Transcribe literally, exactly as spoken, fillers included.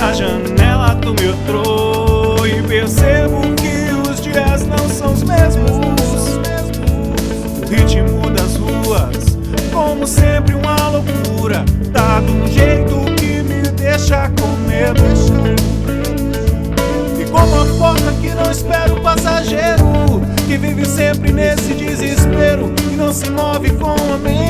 na janela do metrô e percebo que os dias não são os mesmos. O ritmo das ruas, como sempre, uma loucura, tá de um jeito que me deixa com medo. E como a porta que não espera o passageiro, que vive sempre nesse desespero e não se move com a mente.